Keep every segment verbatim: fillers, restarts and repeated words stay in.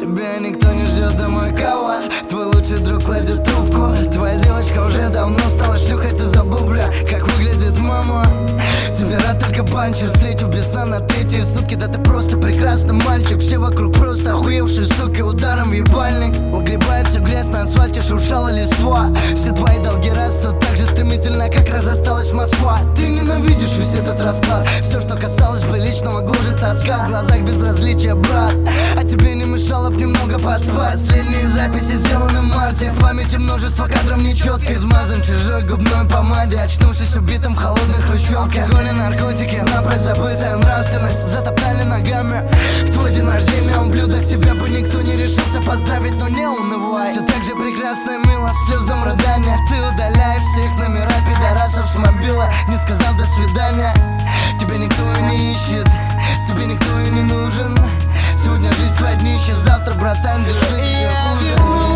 тебя никто не ждет домой кого. Твой лучший друг кладет трубку. Твоя девочка уже давно стала шлюхой. Ты забыл, бля, как выглядит мама. Тебе рад только панчер. Встретил без сна на третьи сутки. Да ты просто прекрасный мальчик. Все вокруг просто охуевшие суки. Ударом в ебальник угребает всю грязь на асфальте. Шуршала листва. Все твои долги растут так же стремительно, как разосталась Москва. Ты ненавидишь весь этот расклад. Все, что касалось бы личного, гложет тоска. В глазах безразличия, брат. А тебе не мешало б немного поспать. Последние записи сделаны в марте. В памяти множество кадров нечетко. Измазан чужой губной помаде. Очнувшись убитым в холодных хрущевках. Алкоголь и наркотики, напрочь забытая нравственность. Затоптали ногами в твой день рождения. Ублюдок, тебя бы никто не решился поздравить, но не унывай. Все так же прекрасно и мило в слезном рыдании. Ты удаляешь всех номера пидорасов с мобила, не сказав до свидания. Тебя никто и не ищет, тебе никто и не нужен. Сегодня жизнь твоя днище, завтра, братан, держись еще хуже.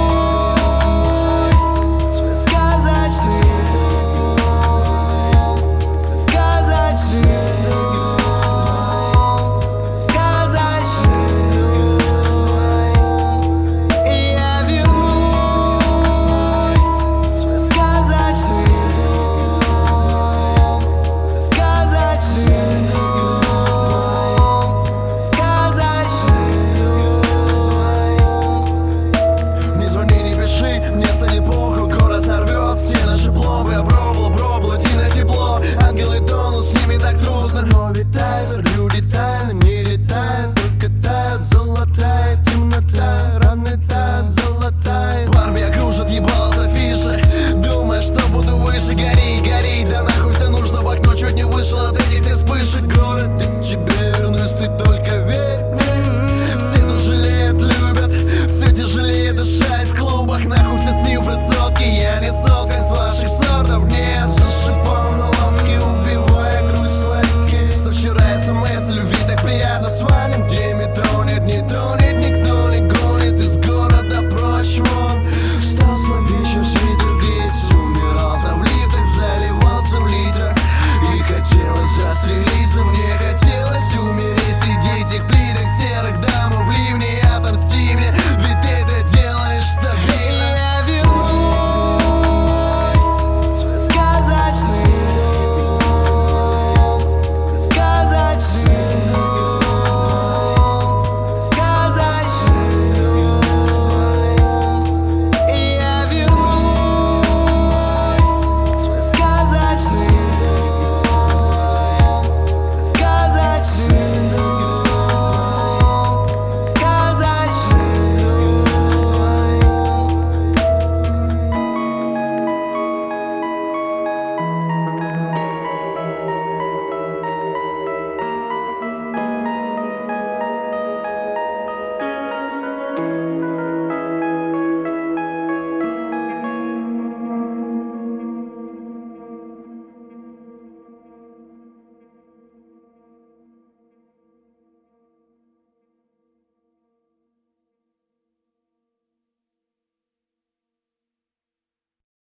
Свой сказочный дом, сказочный дом, сказочный дом. И я вернусь в свой сказочный дом, сказочный дом, сказочный дом. Не звони, не пиши, мне станет похуй, город сорвет все наши пломбы. Я пробовал, пробовал идти на тепло. Ангелы тонут, с ними так трудно. Но ведь таймер, люди тайны не летают, только тает золотая темнота. Раны тает золотая. Барби окружат ебало за фиши. Думаешь, что буду выше, гори, гори. Да нахуй все нужно, в окно чуть не вышел от этих всех вспышек. Город, я к тебе вернусь, ты только верь. Все тут жалеют, любят, все тяжелее дышать в клубах. Нахуй все цифры, сотки. Я не сол, как с ваших сортов. Нет, за шипом на лавке, убивая грусть лайки. Со вчера смс любви так приятно свалим. Где метро, нет, не тронет, никто не гонит. Из города прочь вон. Стал слабее, чем ветер греется. Умирал там в лифтах, заливался в литрах. И хотелось застрелиться, мне хотелось умереть среди этих плиток серых домов в ливне. Отомсти мне, ведь ты это делаешь стабильно. Я вернусь в свой сказочный дом, сказочный дом, сказочный дом. И я вернусь в свой сказочный дом, сказочный дом, сказочный дом.